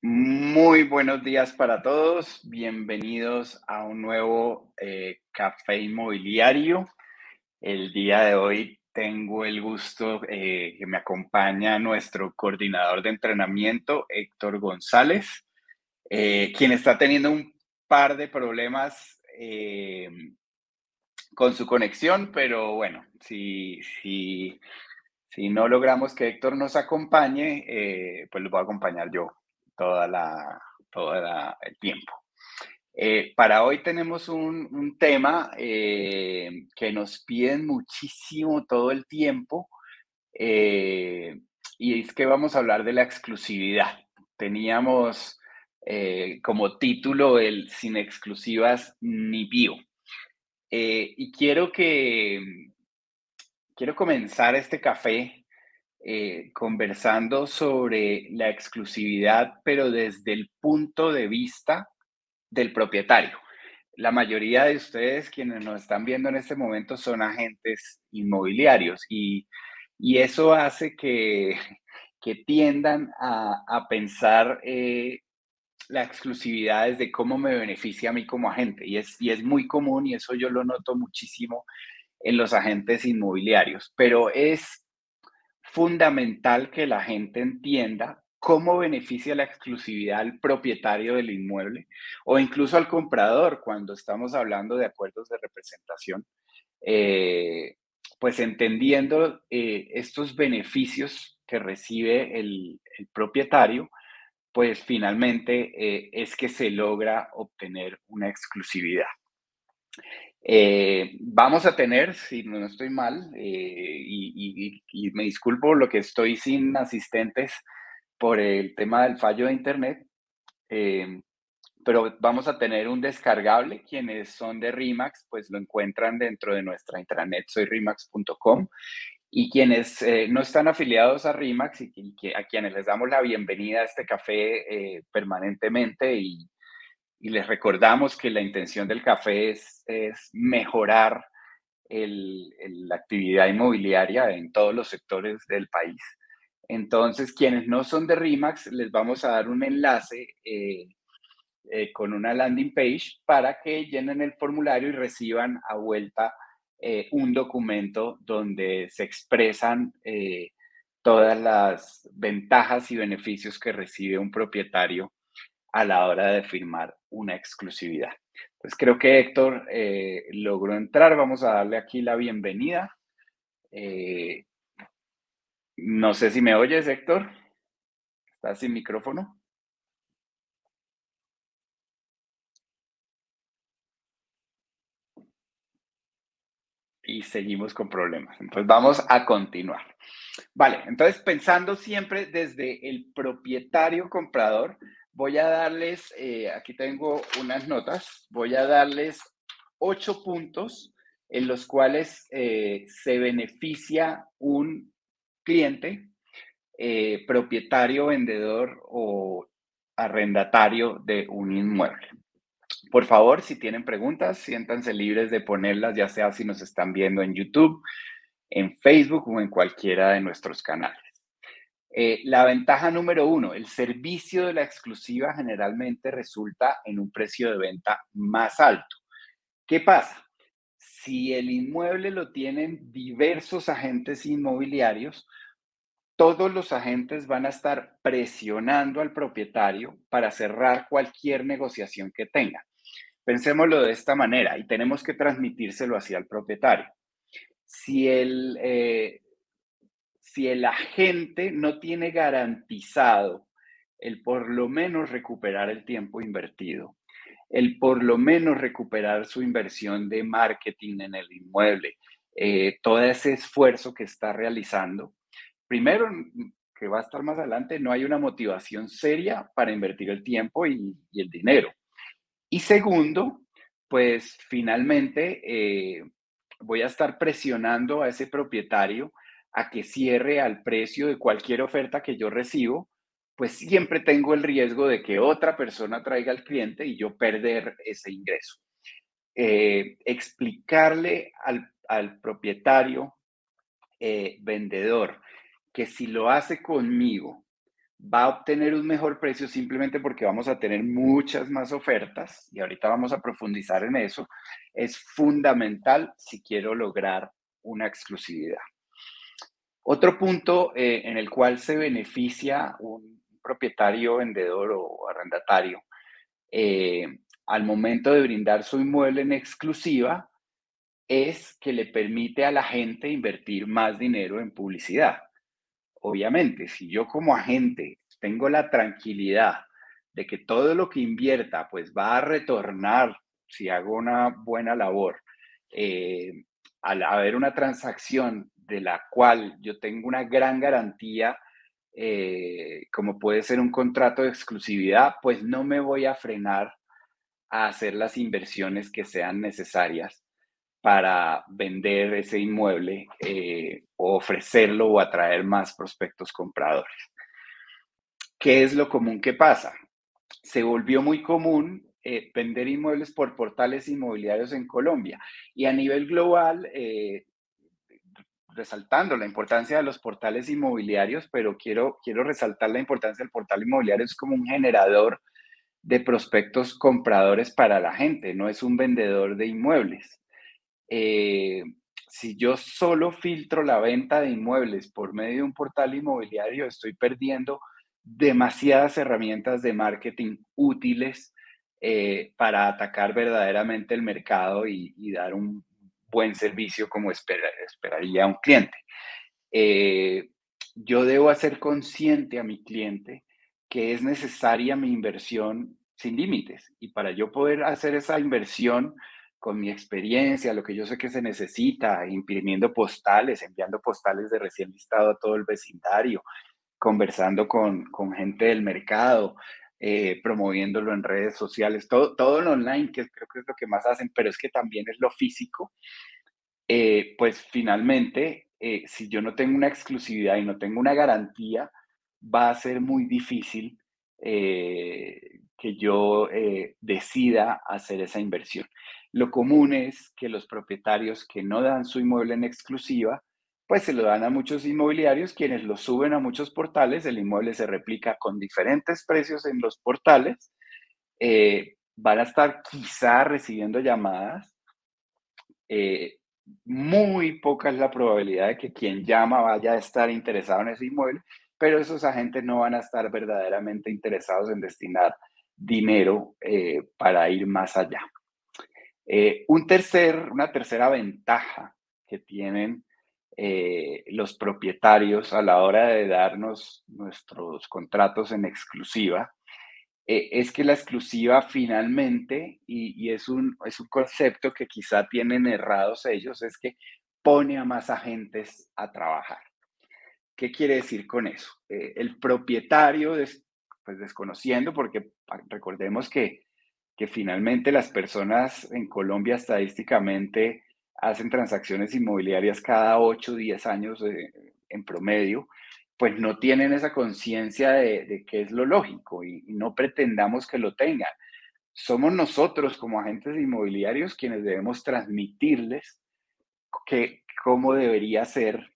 Muy buenos días para todos. Bienvenidos a un nuevo café inmobiliario. El día de hoy tengo el gusto que me acompaña nuestro coordinador de entrenamiento, Héctor González, quien está teniendo un par de problemas con su conexión, pero bueno, si no logramos que Héctor nos acompañe, pues lo voy a acompañar yo toda la, el tiempo. Para hoy tenemos un tema que nos piden muchísimo todo el tiempo, eh, y es que vamos a hablar de la exclusividad. Teníamos como título el Sin exclusivas ni pío. Y quiero comenzar este café conversando sobre la exclusividad, pero desde el punto de vista del propietario. La mayoría de ustedes quienes nos están viendo en este momento son agentes inmobiliarios y eso hace que tiendan a pensar la exclusividad desde cómo me beneficia a mí como agente. Y es muy común y eso yo lo noto muchísimo en los agentes inmobiliarios, pero es fundamental que la gente entienda cómo beneficia la exclusividad al propietario del inmueble o incluso al comprador cuando estamos hablando de acuerdos de representación, eh, pues entendiendo estos beneficios que recibe el propietario, pues finalmente es que se logra obtener una exclusividad. Vamos a tener, si no estoy mal, y me disculpo por lo que estoy sin asistentes por el tema del fallo de internet, eh, pero vamos a tener un descargable. Quienes son de RIMAX, pues lo encuentran dentro de nuestra intranet soyrimax.com. Y quienes no están afiliados a RIMAX y a quienes les damos la bienvenida a este café permanentemente y les recordamos que la intención del café es mejorar la actividad inmobiliaria en todos los sectores del país. Entonces, quienes no son de RIMAX, les vamos a dar un enlace con una landing page para que llenen el formulario y reciban a vuelta un documento donde se expresan todas las ventajas y beneficios que recibe un propietario a la hora de firmar una exclusividad. Pues creo que Héctor logró entrar. Vamos a darle aquí la bienvenida. Eh, no sé si me oyes, Héctor. ¿Estás sin micrófono? Y seguimos con problemas. Entonces vamos a continuar. Vale, entonces pensando siempre desde el propietario comprador, voy a darles, aquí tengo unas notas, voy a darles 8 puntos en los cuales se beneficia un cliente, propietario, vendedor o arrendatario de un inmueble. Por favor, si tienen preguntas, siéntanse libres de ponerlas, ya sea si nos están viendo en YouTube, en Facebook o en cualquiera de nuestros canales. La ventaja número uno, el servicio de la exclusiva generalmente resulta en un precio de venta más alto. ¿Qué pasa? Si el inmueble lo tienen diversos agentes inmobiliarios, todos los agentes van a estar presionando al propietario para cerrar cualquier negociación que tenga. Pensémoslo de esta manera y tenemos que transmitírselo hacia el propietario. Si si el agente no tiene garantizado el por lo menos recuperar el tiempo invertido, el por lo menos recuperar su inversión de marketing en el inmueble, todo ese esfuerzo que está realizando, primero, que va a estar más adelante, no hay una motivación seria para invertir el tiempo y el dinero. Y segundo, pues finalmente voy a estar presionando a ese propietario a que cierre al precio de cualquier oferta que yo recibo, pues siempre tengo el riesgo de que otra persona traiga al cliente y yo perder ese ingreso. Explicarle al propietario vendedor que si lo hace conmigo va a obtener un mejor precio simplemente porque vamos a tener muchas más ofertas, y ahorita vamos a profundizar en eso, es fundamental si quiero lograr una exclusividad. Otro punto en el cual se beneficia un propietario, vendedor o arrendatario eh, al momento de brindar su inmueble en exclusiva es que le permite a la gente invertir más dinero en publicidad. Obviamente, si yo como agente tengo la tranquilidad de que todo lo que invierta pues va a retornar si hago una buena labor, eh, al haber una transacción de la cual yo tengo una gran garantía, como puede ser un contrato de exclusividad, pues no me voy a frenar a hacer las inversiones que sean necesarias para vender ese inmueble o ofrecerlo o atraer más prospectos compradores. ¿Qué es lo común que pasa? Se volvió muy común vender inmuebles por portales inmobiliarios en Colombia y a nivel global, resaltando la importancia de los portales inmobiliarios, pero quiero resaltar la importancia del portal inmobiliario es como un generador de prospectos compradores para la gente, no es un vendedor de inmuebles. eh, si yo solo filtro la venta de inmuebles por medio de un portal inmobiliario, estoy perdiendo demasiadas herramientas de marketing útiles para atacar verdaderamente el mercado y dar un buen servicio como esperaría un cliente. Eh, yo debo hacer consciente a mi cliente que es necesaria mi inversión sin límites. Y para yo poder hacer esa inversión con mi experiencia, lo que yo sé que se necesita, imprimiendo postales, enviando postales de recién listado a todo el vecindario, conversando con gente del mercado, promoviéndolo en redes sociales, todo lo online, que creo que es lo que más hacen, pero es que también es lo físico. Pues finalmente, si yo no tengo una exclusividad y no tengo una garantía, va a ser muy difícil que yo decida hacer esa inversión. Lo común es que los propietarios que no dan su inmueble en exclusiva, pues se lo dan a muchos inmobiliarios, quienes lo suben a muchos portales, el inmueble se replica con diferentes precios en los portales, van a estar quizá recibiendo llamadas, eh, muy poca es la probabilidad de que quien llama vaya a estar interesado en ese inmueble, pero esos agentes no van a estar verdaderamente interesados en destinar dinero para ir más allá. Una tercera ventaja que tienen los propietarios a la hora de darnos nuestros contratos en exclusiva es que la exclusiva finalmente, y es un concepto que quizá tienen errados ellos, es que pone a más agentes a trabajar. ¿Qué quiere decir con eso? El propietario, pues desconociendo, porque recordemos que finalmente las personas en Colombia estadísticamente hacen transacciones inmobiliarias cada 8 o 10 años en promedio, pues no tienen esa conciencia de qué es lo lógico y no pretendamos que lo tengan. Somos nosotros como agentes inmobiliarios quienes debemos transmitirles cómo debería ser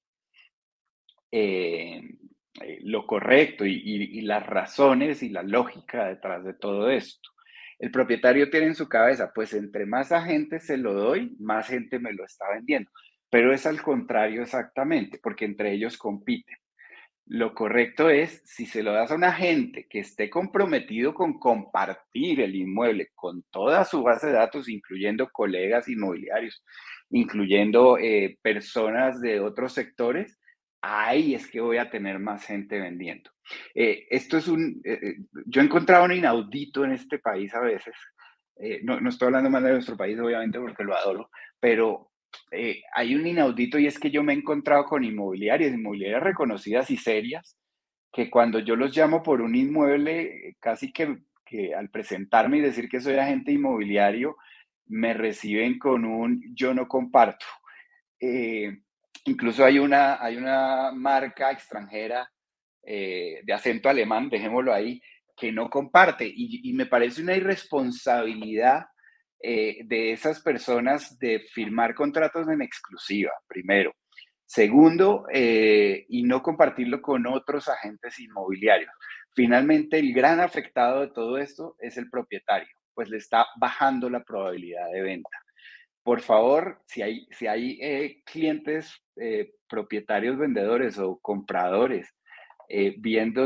eh, lo correcto y las razones y la lógica detrás de todo esto. El propietario tiene en su cabeza, pues entre más agentes se lo doy, más gente me lo está vendiendo. Pero es al contrario exactamente, porque entre ellos compiten. Lo correcto es, si se lo das a un agente que esté comprometido con compartir el inmueble con toda su base de datos, incluyendo colegas inmobiliarios, incluyendo personas de otros sectores, ahí es que voy a tener más gente vendiendo. Esto es yo he encontrado un inaudito en este país a veces. No estoy hablando mal de nuestro país, obviamente, porque lo adoro, pero hay un inaudito y es que yo me he encontrado con inmobiliarias reconocidas y serias, que cuando yo los llamo por un inmueble, casi que al presentarme y decir que soy agente inmobiliario, me reciben con un yo no comparto. Eh, Incluso hay una marca extranjera de acento alemán, dejémoslo ahí, que no comparte. Y me parece una irresponsabilidad de esas personas de firmar contratos en exclusiva, primero. Segundo, y no compartirlo con otros agentes inmobiliarios. Finalmente, el gran afectado de todo esto es el propietario, pues le está bajando la probabilidad de venta. Por favor, si hay clientes, propietarios, vendedores o compradores viendo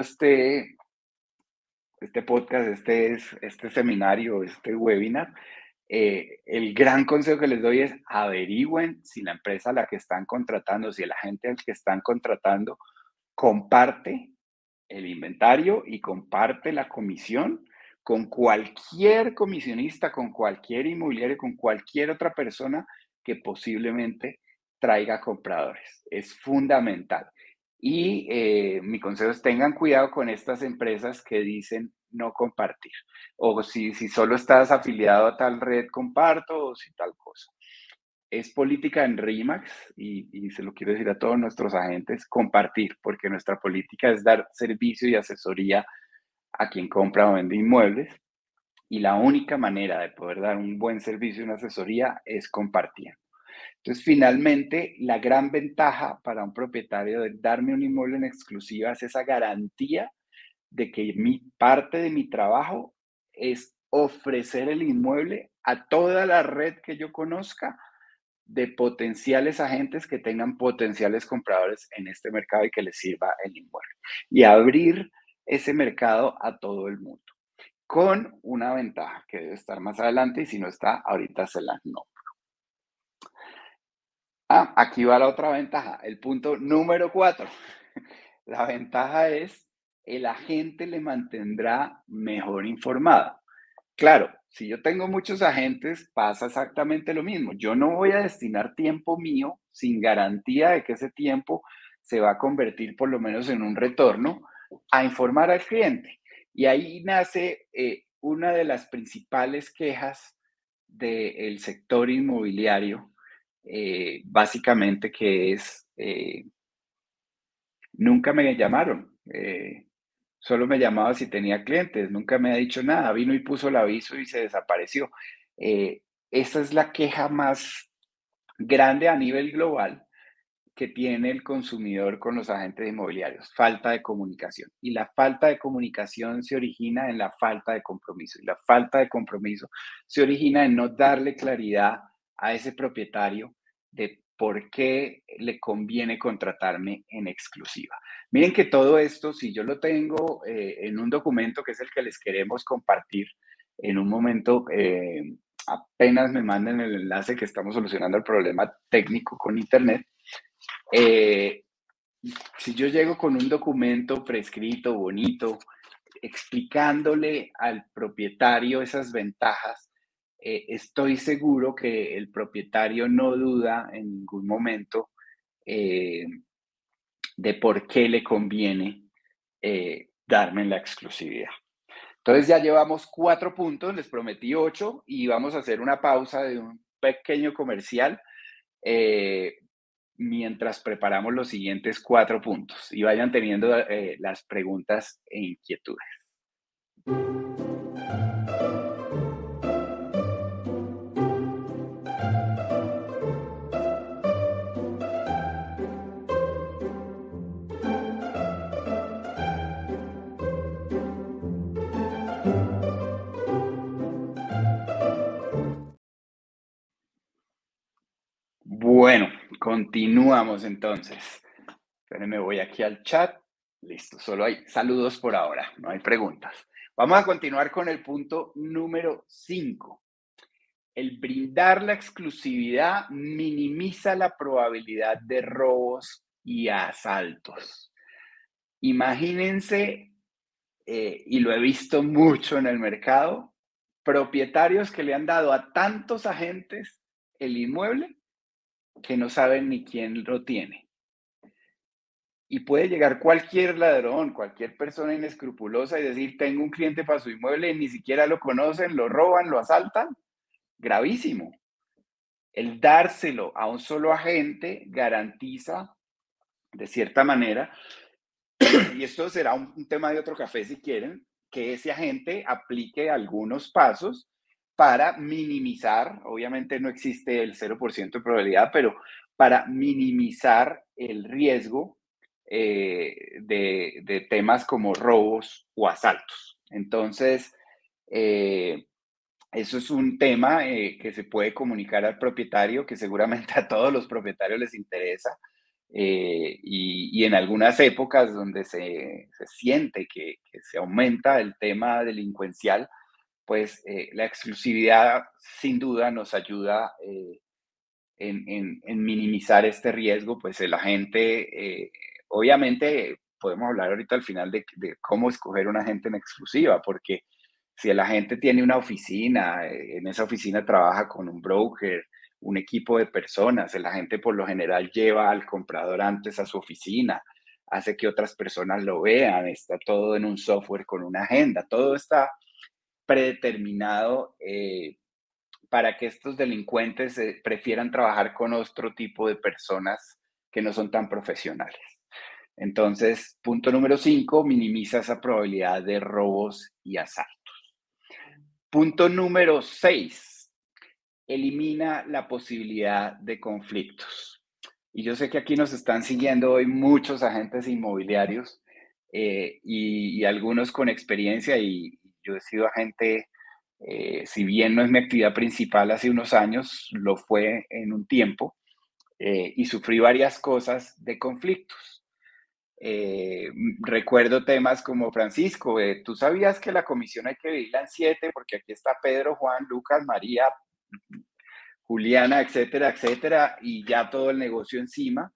este podcast, este seminario, este webinar, el gran consejo que les doy es averigüen si la empresa a la que están contratando, si la gente al que están contratando comparte el inventario y comparte la comisión con cualquier comisionista, con cualquier inmobiliario, con cualquier otra persona que posiblemente traiga compradores. Es fundamental. Y mi consejo es tengan cuidado con estas empresas que dicen no compartir. O si solo estás afiliado a tal red, comparto, o si tal cosa. Es política en RIMAX y se lo quiero decir a todos nuestros agentes, compartir, porque nuestra política es dar servicio y asesoría a quien compra o vende inmuebles y la única manera de poder dar un buen servicio y una asesoría es compartiendo. Entonces, finalmente, la gran ventaja para un propietario de darme un inmueble en exclusiva es esa garantía de que parte de mi trabajo es ofrecer el inmueble a toda la red que yo conozca de potenciales agentes que tengan potenciales compradores en este mercado y que les sirva el inmueble. Y abrir ese mercado a todo el mundo. Con una ventaja que debe estar más adelante y si no está, ahorita se la no. Aquí va la otra ventaja, el punto número 4. La ventaja es el agente le mantendrá mejor informado. Claro, si yo tengo muchos agentes, pasa exactamente lo mismo. Yo no voy a destinar tiempo mío sin garantía de que ese tiempo se va a convertir por lo menos en un retorno a informar al cliente. Y ahí nace una de las principales quejas del sector inmobiliario, básicamente que es, nunca me llamaron. Solo me llamaba si tenía clientes, nunca me ha dicho nada, vino y puso el aviso y se desapareció. Eh, Esa es la queja más grande a nivel global que tiene el consumidor con los agentes inmobiliarios, falta de comunicación. Y la falta de comunicación se origina en la falta de compromiso. Y la falta de compromiso se origina en no darle claridad a ese propietario de por qué le conviene contratarme en exclusiva. Miren que todo esto, si yo lo tengo en un documento que es el que les queremos compartir en un momento, apenas me manden el enlace que estamos solucionando el problema técnico con Internet. Eh, si yo llego con un documento prescrito, bonito, explicándole al propietario esas ventajas, estoy seguro que el propietario no duda en ningún momento eh, de por qué le conviene darme la exclusividad. Entonces ya llevamos 4 puntos, les prometí 8 y vamos a hacer una pausa de un pequeño comercial. Eh, Mientras preparamos los siguientes 4 puntos y vayan teniendo las preguntas e inquietudes. Bueno, continuamos entonces. Espérenme, voy aquí al chat. Listo, solo hay saludos por ahora, no hay preguntas. Vamos a continuar con el punto número 5. El brindar la exclusividad minimiza la probabilidad de robos y asaltos. Imagínense, y lo he visto mucho en el mercado, propietarios que le han dado a tantos agentes el inmueble que no saben ni quién lo tiene. Y puede llegar cualquier ladrón, cualquier persona inescrupulosa y decir, tengo un cliente para su inmueble y ni siquiera lo conocen, lo roban, lo asaltan. Gravísimo. El dárselo a un solo agente garantiza, de cierta manera, y esto será un tema de otro café si quieren, que ese agente aplique algunos pasos para minimizar, obviamente no existe el 0% de probabilidad, pero para minimizar el riesgo de temas como robos o asaltos. Entonces, eh, eso es un tema que se puede comunicar al propietario, que seguramente a todos los propietarios les interesa. Y en algunas épocas donde se siente que se aumenta el tema delincuencial, pues la exclusividad sin duda nos ayuda en minimizar este riesgo, pues la gente, obviamente podemos hablar ahorita al final de cómo escoger una agente en exclusiva, porque si el agente tiene una oficina, en esa oficina trabaja con un broker, un equipo de personas, el agente por lo general lleva al comprador antes a su oficina, hace que otras personas lo vean, está todo en un software con una agenda, todo está predeterminado para que estos delincuentes prefieran trabajar con otro tipo de personas que no son tan profesionales. Entonces, punto número 5, minimiza esa probabilidad de robos y asaltos. Punto número 6, elimina la posibilidad de conflictos. Y yo sé que aquí nos están siguiendo hoy muchos agentes inmobiliarios y algunos con experiencia y yo he sido agente, si bien no es mi actividad principal hace unos años, lo fue en un tiempo y sufrí varias cosas de conflictos. Recuerdo temas como Francisco, tú sabías que la comisión hay que dividirla en 7 porque aquí está Pedro, Juan, Lucas, María, Juliana, etcétera, etcétera, y ya todo el negocio encima.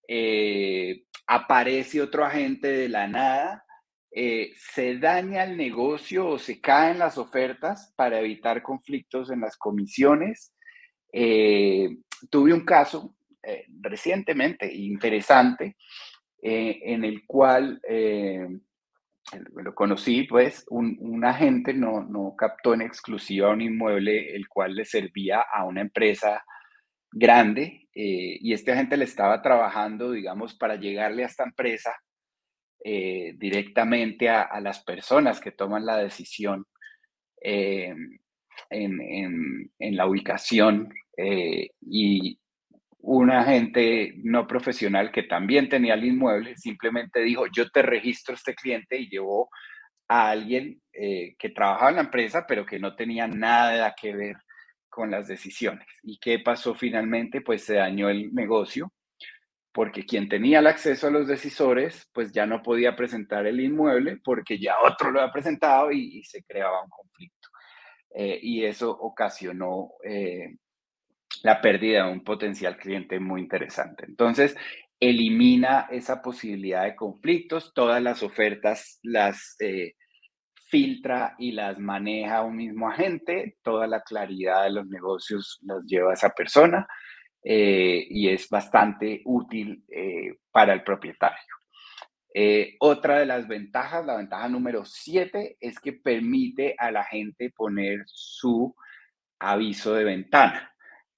Aparece otro agente de la nada, se daña el negocio o se caen las ofertas para evitar conflictos en las comisiones. Eh, Tuve un caso recientemente interesante en el cual lo conocí, pues un agente no captó en exclusiva un inmueble el cual le servía a una empresa grande y este agente le estaba trabajando, digamos, para llegarle a esta empresa directamente a las personas que toman la decisión eh, en la ubicación y un agente no profesional que también tenía el inmueble simplemente dijo, yo te registro este cliente y llevó a alguien que trabajaba en la empresa, pero que no tenía nada que ver con las decisiones. ¿Y qué pasó finalmente? Pues se dañó el negocio porque quien tenía el acceso a los decisores, pues ya no podía presentar el inmueble porque ya otro lo había presentado y se creaba un conflicto. Y eso ocasionó la pérdida de un potencial cliente muy interesante. Entonces, elimina esa posibilidad de conflictos, todas las ofertas las filtra y las maneja un mismo agente, toda la claridad de los negocios las lleva esa persona y es bastante útil para el propietario. Otra de las ventajas, la ventaja número 7, es que permite a la gente poner su aviso de ventana.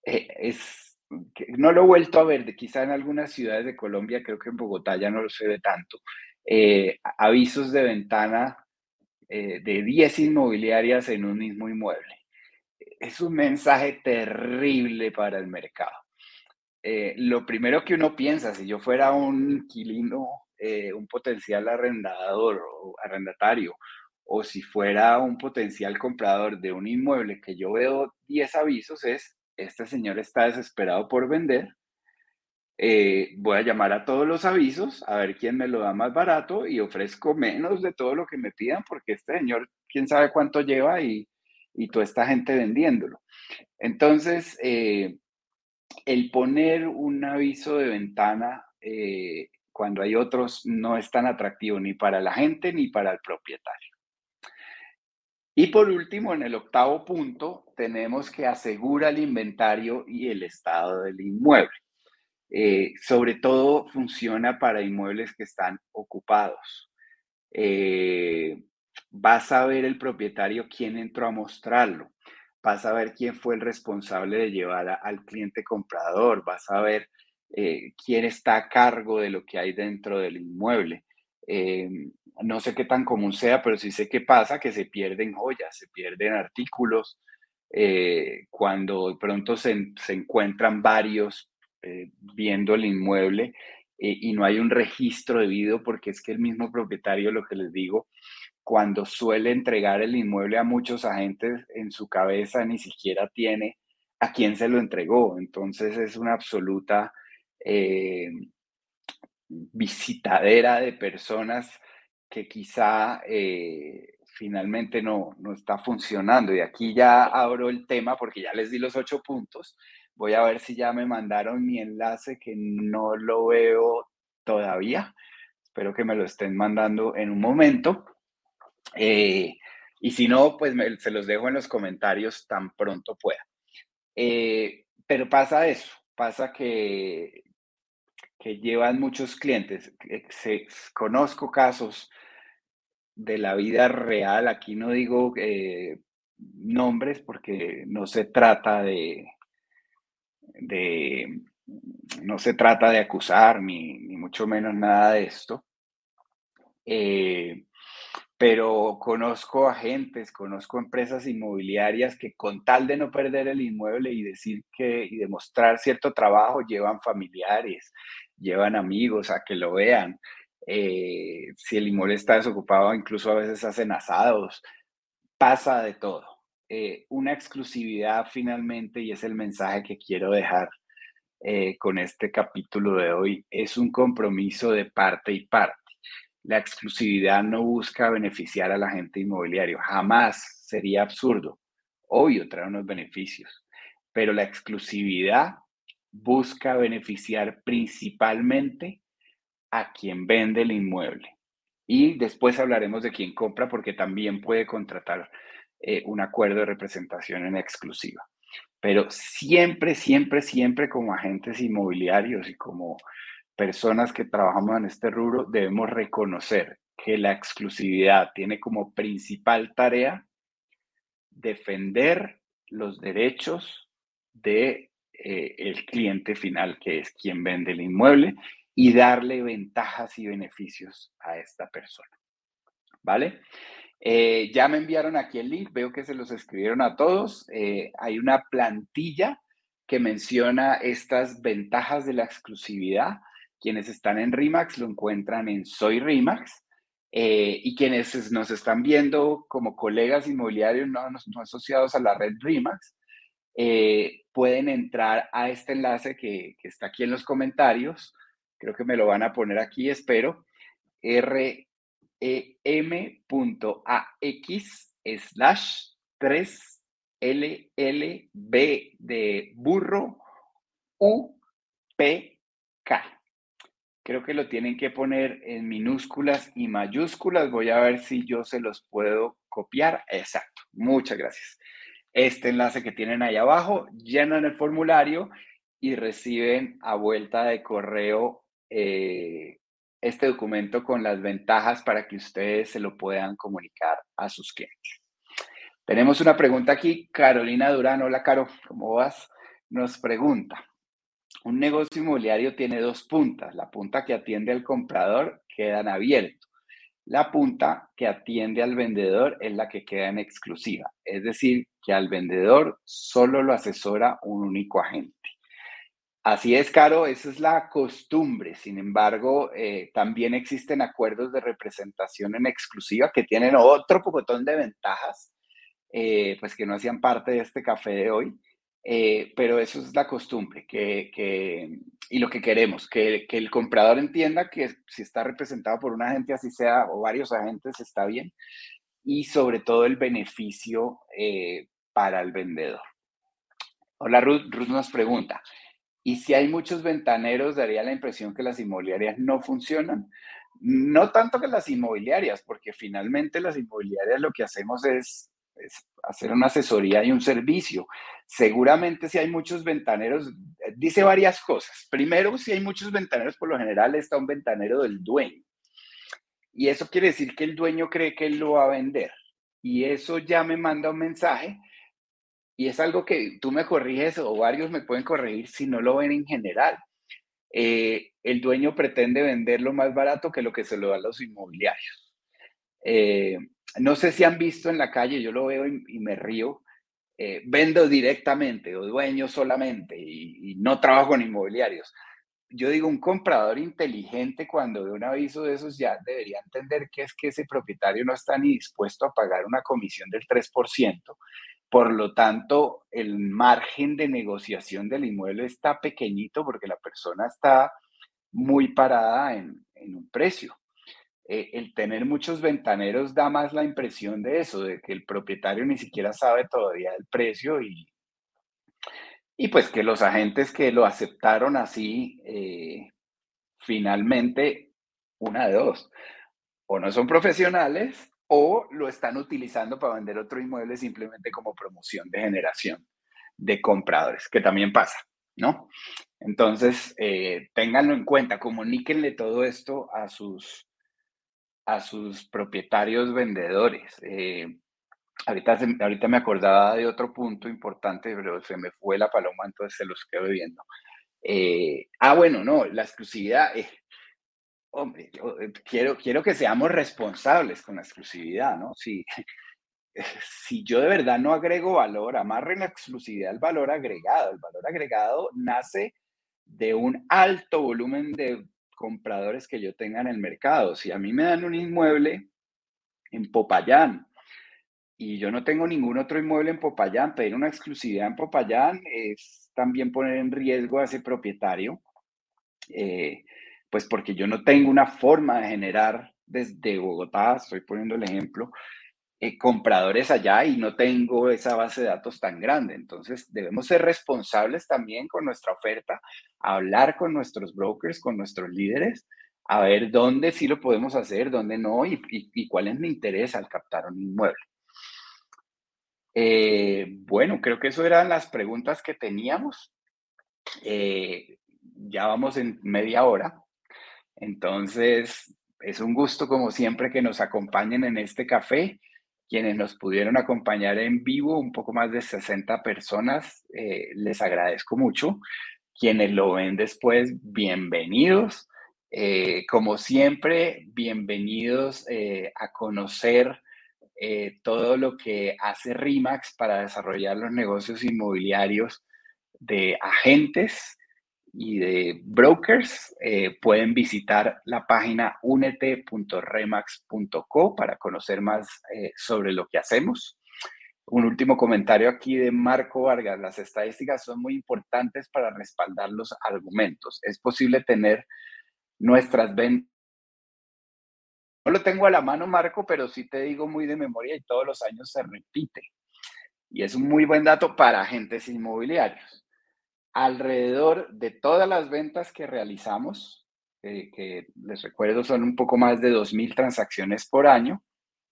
No lo he vuelto a ver, quizá en algunas ciudades de Colombia, creo que en Bogotá ya no lo se ve tanto. Avisos de ventana de 10 inmobiliarias en un mismo inmueble. Es un mensaje terrible para el mercado. Lo primero que uno piensa, si yo fuera un inquilino, un potencial arrendador o arrendatario, o si fuera un potencial comprador de un inmueble que yo veo 10 avisos, es, este señor está desesperado por vender, voy a llamar a todos los avisos a ver quién me lo da más barato y ofrezco menos de todo lo que me pidan porque este señor, quién sabe cuánto lleva y toda esta gente vendiéndolo. Entonces, el poner un aviso de ventana cuando hay otros no es tan atractivo ni para la gente ni para el propietario. Y por último, en el octavo punto, tenemos que asegura el inventario y el estado del inmueble. Sobre todo funciona para inmuebles que están ocupados. Vas a ver el propietario quién entró a mostrarlo, vas a ver quién fue el responsable de llevar al cliente comprador, vas a ver quién está a cargo de lo que hay dentro del inmueble. Eh, no sé qué tan común sea, pero sí sé qué pasa, que se pierden joyas, se pierden artículos, cuando de pronto se encuentran varios viendo el inmueble y no hay un registro debido, porque es que el mismo propietario, lo que les digo, cuando suele entregar el inmueble a muchos agentes, en su cabeza ni siquiera tiene a quién se lo entregó. Entonces es una absoluta eh, visitadera de personas que quizá finalmente no está funcionando. Y aquí ya abro el tema porque ya les di los 8 puntos. Voy a ver si ya me mandaron mi enlace, que no lo veo todavía. Espero que me lo estén mandando en un momento. Y si no, pues se los dejo en los comentarios tan pronto pueda. Pero pasa eso, pasa que llevan muchos clientes. Conozco casos de la vida real, aquí no digo nombres porque no se trata de no se trata de acusar ni mucho menos nada de esto. Pero conozco agentes, conozco empresas inmobiliarias que con tal de no perder el inmueble y demostrar cierto trabajo, llevan familiares, llevan amigos a que lo vean. Si el inmueble está desocupado, incluso a veces hacen asados, pasa de todo. Una exclusividad finalmente, y es el mensaje que quiero dejar con este capítulo de hoy, es un compromiso de parte y parte. La exclusividad no busca beneficiar al agente inmobiliario, jamás, sería absurdo. Obvio, trae unos beneficios, pero la exclusividad busca beneficiar principalmente a quien vende el inmueble. Y después hablaremos de quien compra, porque también puede contratar un acuerdo de representación en exclusiva. Pero siempre, siempre, siempre como agentes inmobiliarios y como personas que trabajamos en este rubro, debemos reconocer que la exclusividad tiene como principal tarea defender los derechos de el cliente final, que es quien vende el inmueble, y darle ventajas y beneficios a esta persona. ¿Vale? Ya me enviaron aquí el link, veo que se los escribieron a todos. Hay una plantilla que menciona estas ventajas de la exclusividad. Quienes están en RIMAX lo encuentran en Soy RIMAX. Y quienes nos están viendo como colegas inmobiliarios no asociados a la red RIMAX, pueden entrar a este enlace que está aquí en los comentarios. Creo que me lo van a poner aquí, espero. rem.ax/3LLB de burro UPK. Creo que lo tienen que poner en minúsculas y mayúsculas. Voy a ver si yo se los puedo copiar. Exacto. Muchas gracias. Este enlace que tienen ahí abajo, llenan el formulario y reciben a vuelta de correo este documento con las ventajas para que ustedes se lo puedan comunicar a sus clientes. Tenemos una pregunta aquí, Carolina Durán. Hola, Caro, ¿cómo vas? Nos pregunta, un negocio inmobiliario tiene dos puntas. La punta que atiende al comprador queda en abierto. La punta que atiende al vendedor es la que queda en exclusiva. Es decir, que al vendedor solo lo asesora un único agente. Así es, Caro, esa es la costumbre. Sin embargo, también existen acuerdos de representación en exclusiva que tienen otro pocotón de ventajas, pues que no hacían parte de este café de hoy. Pero eso es la costumbre y lo que queremos, que el comprador entienda que si está representado por un agente, así sea, o varios agentes, está bien, y sobre todo el beneficio para el vendedor. Hola, Ruth. Ruth nos pregunta, ¿y si hay muchos ventaneros, daría la impresión que las inmobiliarias no funcionan? No tanto que las inmobiliarias, porque finalmente las inmobiliarias lo que hacemos es hacer una asesoría y un servicio. Seguramente si hay muchos ventaneros, dice varias cosas. Primero, si hay muchos ventaneros, por lo general está un ventanero del dueño. Y eso quiere decir que el dueño cree que él lo va a vender. Y eso ya me manda un mensaje, y es algo que tú me corriges o varios me pueden corregir si no lo ven en general. El dueño pretende venderlo más barato que lo que se lo da a los inmobiliarios. Eh, no sé si han visto en la calle, yo lo veo y me río, vendo directamente o dueño solamente y no trabajo con inmobiliarios. yo digo, un comprador inteligente cuando ve un aviso de esos ya debería entender que es que ese propietario no está ni dispuesto a pagar una comisión del 3%. Por lo tanto, el margen de negociación del inmueble está pequeñito porque la persona está muy parada en un precio. El tener muchos ventaneros da más la impresión de eso, de que el propietario ni siquiera sabe todavía el precio y pues que los agentes que lo aceptaron así, finalmente, una de dos, o no son profesionales o lo están utilizando para vender otro inmueble simplemente como promoción de generación de compradores, que también pasa, ¿no? Entonces, ténganlo en cuenta, comuníquenle todo esto a sus propietarios vendedores. Ahorita me acordaba de otro punto importante, pero se me fue la paloma, entonces se los quedo viendo. Bueno, no, la exclusividad. Hombre, yo quiero que seamos responsables con la exclusividad, ¿no? Si yo de verdad no agrego valor, amarren la exclusividad al valor agregado. El valor agregado nace de un alto volumen de compradores que yo tenga en el mercado. Si a mí me dan un inmueble en Popayán y yo no tengo ningún otro inmueble en Popayán, pedir una exclusividad en Popayán es también poner en riesgo a ese propietario, eh, pues porque yo no tengo una forma de generar desde Bogotá, estoy poniendo el ejemplo, compradores allá y no tengo esa base de datos tan grande. Entonces, debemos ser responsables también con nuestra oferta, hablar con nuestros brokers, con nuestros líderes, a ver dónde sí lo podemos hacer, dónde no y cuál es mi interés al captar un inmueble. Bueno, creo que eso eran las preguntas que teníamos. Ya vamos en media hora. Entonces, es un gusto, como siempre, que nos acompañen en este café. Quienes nos pudieron acompañar en vivo, un poco más de 60 personas, les agradezco mucho. Quienes lo ven después, bienvenidos. Como siempre, bienvenidos a conocer todo lo que hace RIMAX para desarrollar los negocios inmobiliarios de agentes y de brokers. Pueden visitar la página unete.remax.co para conocer más sobre lo que hacemos. Un último comentario aquí de Marco Vargas. Las estadísticas son muy importantes para respaldar los argumentos. Es posible tener nuestras ventas. No lo tengo a la mano, Marco, pero sí te digo muy de memoria y todos los años se repite. Y es un muy buen dato para agentes inmobiliarios. Alrededor de todas las ventas que realizamos, que les recuerdo son un poco más de 2,000 transacciones por año,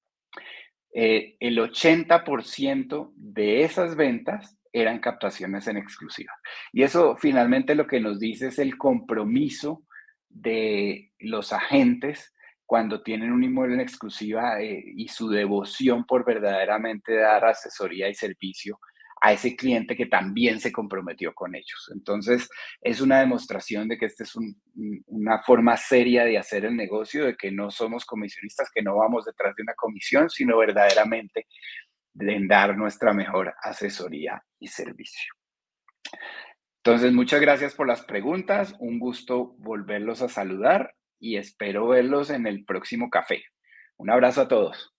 el 80% de esas ventas eran captaciones en exclusiva. Y eso finalmente lo que nos dice es el compromiso de los agentes cuando tienen un inmueble en exclusiva y su devoción por verdaderamente dar asesoría y servicio a ese cliente que también se comprometió con ellos. Entonces, es una demostración de que esta es una forma seria de hacer el negocio, de que no somos comisionistas, que no vamos detrás de una comisión, sino verdaderamente de dar nuestra mejor asesoría y servicio. Entonces, muchas gracias por las preguntas, un gusto volverlos a saludar y espero verlos en el próximo café. Un abrazo a todos.